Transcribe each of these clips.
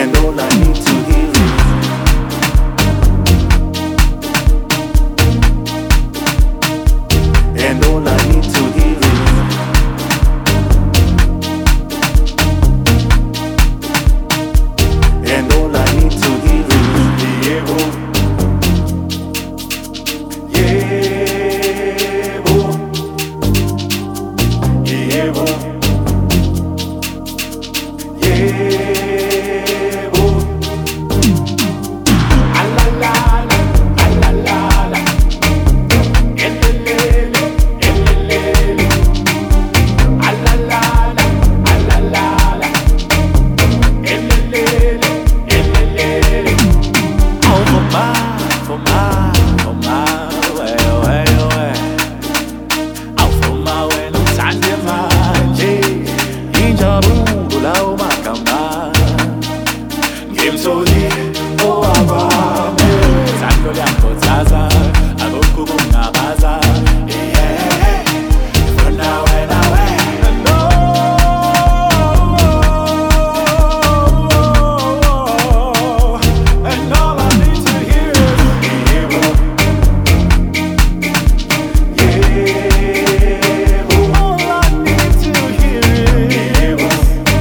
and all I need to hear is, and all I need to hear is, and all I need to hear is Yebo, Yebo, alalala, alalala, elelele, elelele, alalala, alalala, elelele, elelele. Oh, for my, way. Oh, for my way, no time to manje. Injabulo lawo magama. Ngimtholi owabami. Thando liyakhuthaza, akukho kungabaza. Yeah, for now and away. And all I need to hear is Yebo, Yebo. All I need to hear is Yebo,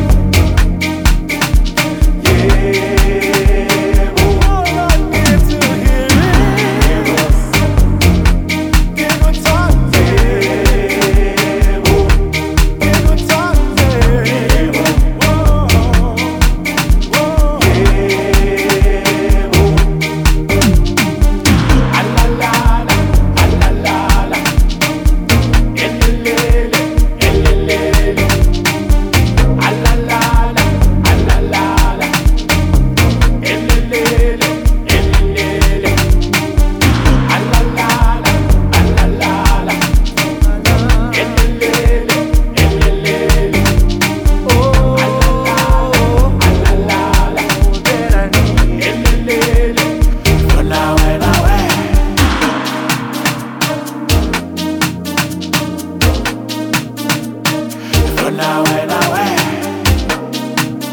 Yebo. All I need to hear is Yebo. Give a time, Yebo. Give a time, Yebo. Whoa, whoa, Yebo. Alalala, alalala, elelele, elelele, alalala, alalala, elelele, elelele, alalala, alalala, elelele, elelele, oh, alalala, elelele, for now and away. For now and away.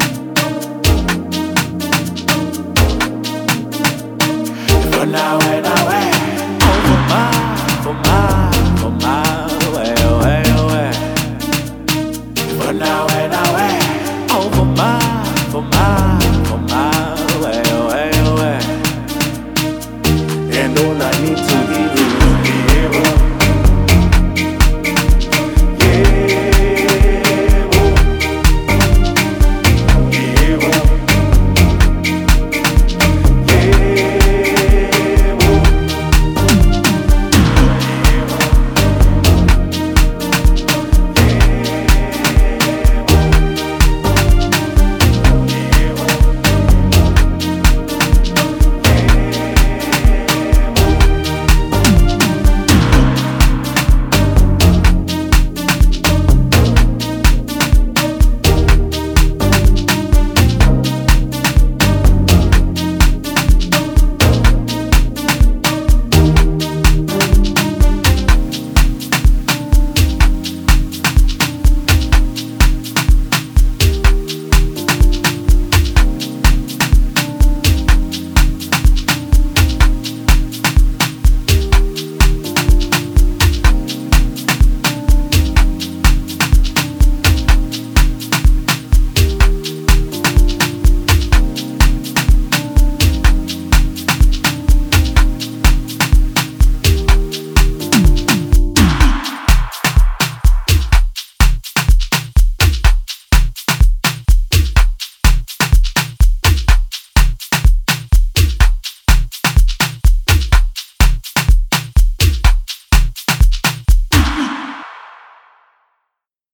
For now and away.